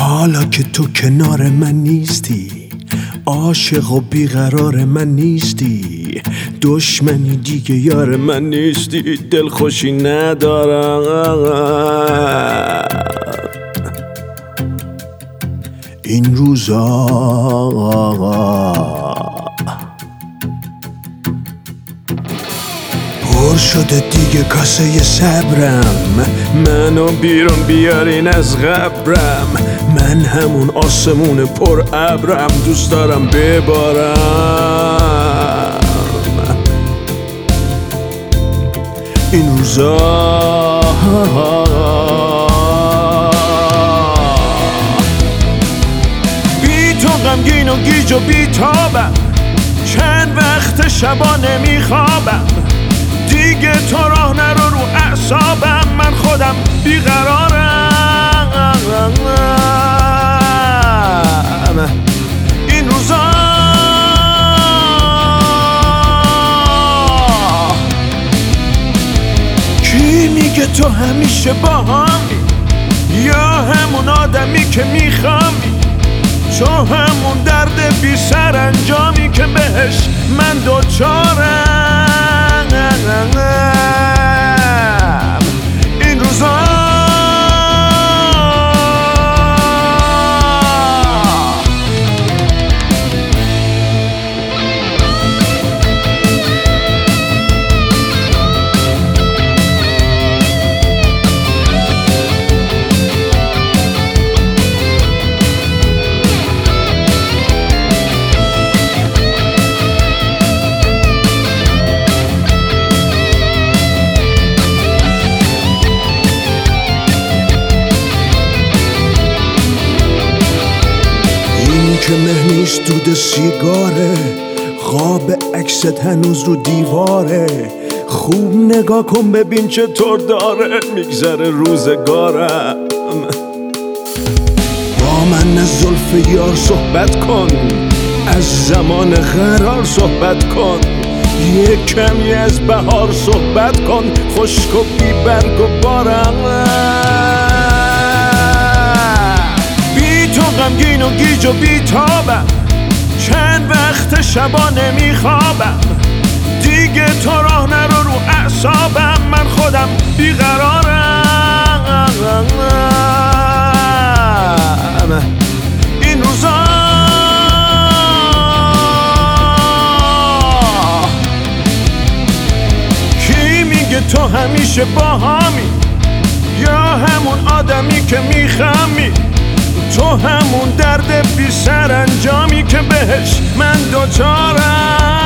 حالا که تو کنار من نیستی، عاشق و بیقرار من نیستی، دشمنی دیگه یار من نیستی، دلخوشی ندارم این روزا. پر شده دیگه کاسه صبرم، منو بیرون بیارین از قبرم، من همون آسمون پر ابرم، دوست دارم ببارم این روزا. بی تو غمگین و گیج و بی تابم، چند وقت شبا نمیخوابم، دیگه تو راه نرو رو اعصابم، من خودم بیقرارم این روزا. کی میگه تو همیشه با همی، یا همون آدمی که میخوامی، تو همون درد بی سرانجامی که بهش من دوچارم این روزا. که مهنیست دود سیگاره، خواب عکست هنوز رو دیواره، خوب نگاه کن ببین چطور داره میگذره روزگارم. با من از زلف یار صحبت کن، از زمان قرار صحبت کن، یه کمی از بهار صحبت کن، خشک و بی برگ و بارم. غمگین و گیج و بی تابم، چند وقت شبا نمیخوابم، دیگه تو راه نرو رو اعصابم، من خودم بیقرارم این روزا. کی میگه تو همیشه با همی، یا همون آدمی که میخمی، تو همون درد بی سرانجامی که بهش من دوچارم